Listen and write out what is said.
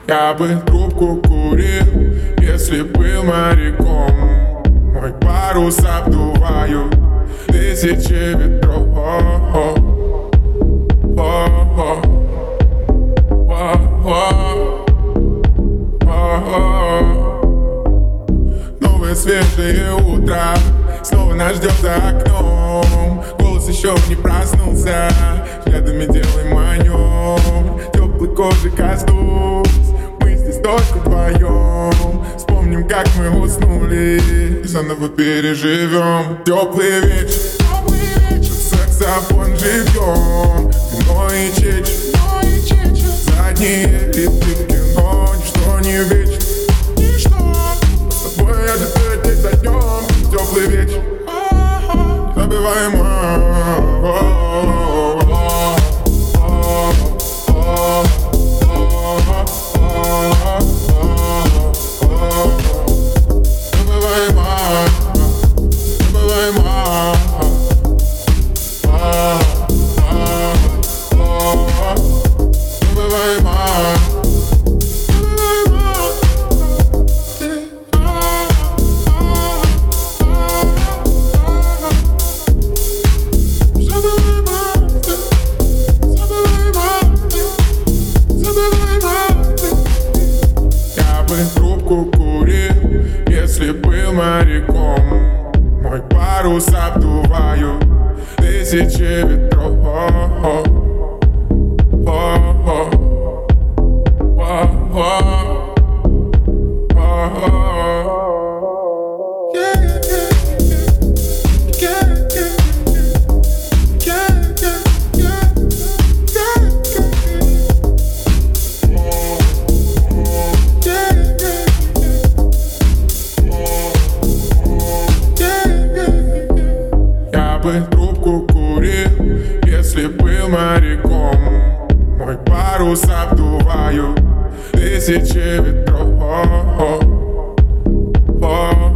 Я бы трубку курил, если был моряком. Мой парус обдуваю тысячи ветров. Новые свежие утра снова нас ждет за окном. Голос еще не проснулся, взглядами делаем о нем. Теплой кожи коснусь, мы здесь только вдвоем. Вспомним, как мы уснули и заново переживем. Теплый вечер, саксофон живьем. Вино и чечь, задние ряды кино. Ничто не вечно, с тобой я же день за днем. Теплый вечер, забываемо. Трубку курил, если был моряком. Мой парус обдуваю тысячи ветров. Трубку курил, если был моряком. Мой парус обдуваю тысячи ветров.